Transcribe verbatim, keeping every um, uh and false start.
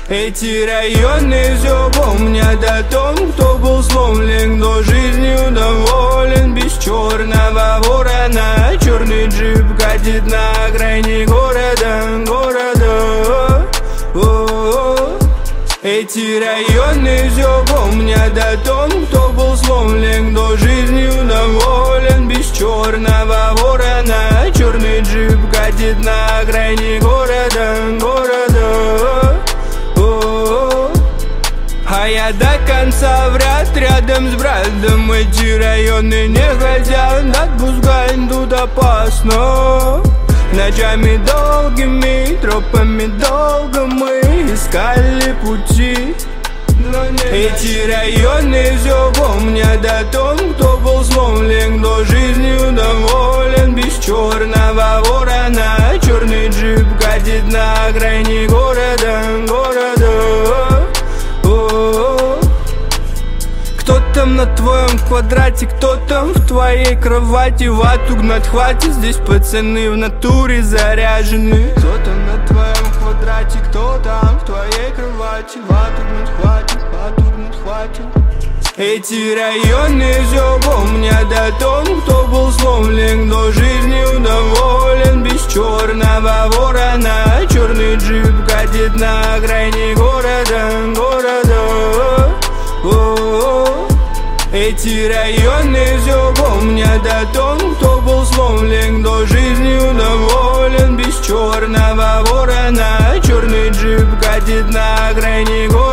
Эти районы все помнят о том, кто был сломлен, кто жизнью доволен. Без черного ворона черный джип катит на окраине города, города. О-о-о. Эти районы все помнят о том, кто был сломлен, кто жизнью доволен. Без черного ворона черный джип катит на окраине города, города. А я до конца вряд рядом с братом. Эти районы не хотят отпускать, тут опасно. Ночами долгими, тропами долго мы искали пути. Эти районы все помнят о том, кто был сломлен, кто жизнью доволен. Без черного ворона черный джип катит на окраине города, города. О-о-о. Кто там на твоем квадрате, кто там в твоей кровати? Вату гнать хватит, здесь пацаны в натуре заряжены. Кто там на твоем квадрате, кто там в твоей кровати? Вату гнать хватит, вату гнать хватит. Эти районы все помнят о том, кто был сломлен, кто жизнью доволен. Без черного ворона черный джип катит на окраине города, города. О-о-о. Эти районы все помнят о том, кто был сломлен, кто жизнью доволен. Без черного ворона черный джип катит на окраине города.